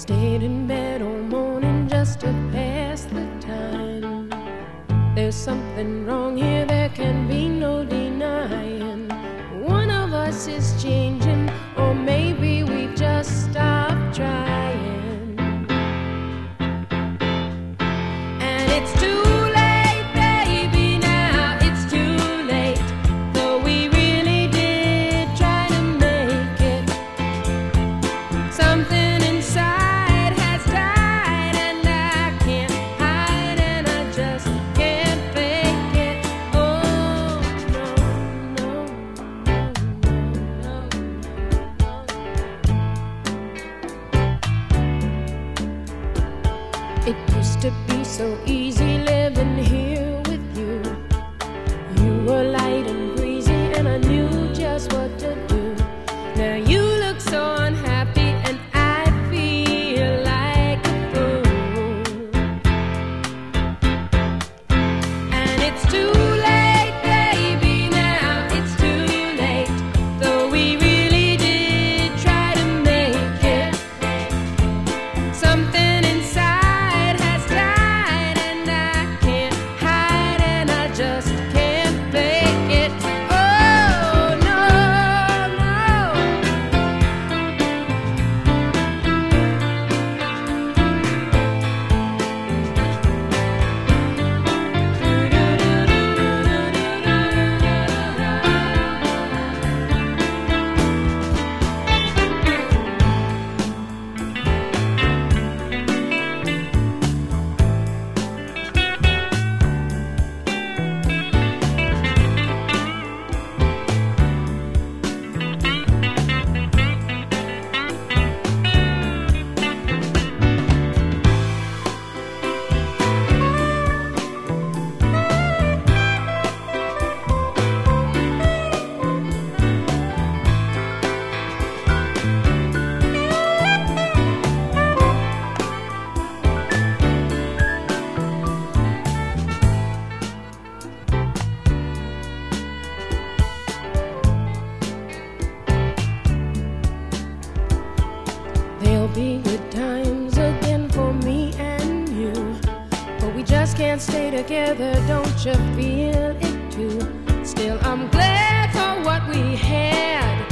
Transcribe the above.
Stayed in bed all morning just to pass the time. There's something wrong here, there can be no denying. One of us is changing, or maybe we've just stopped trying. And it's too late, baby, now it's too late. Though we really did try to make it. Something inside has died, and I can't hide, and I just can't fake it. Oh, no, no, no, no, no. It used to be so easy living here with you. You were light and breezy, and I knew just what to do. Now you look so unhappy, and I feel like a fool. And it's too late, baby, now it's too late. Though we really did try to make it. Something inside has died, and I can't hide, and I just can't fake it. Oh, no, no. There'll be good times again for me and you, but we just can't stay together, don't you feel it too? Still, I'm glad for what we had.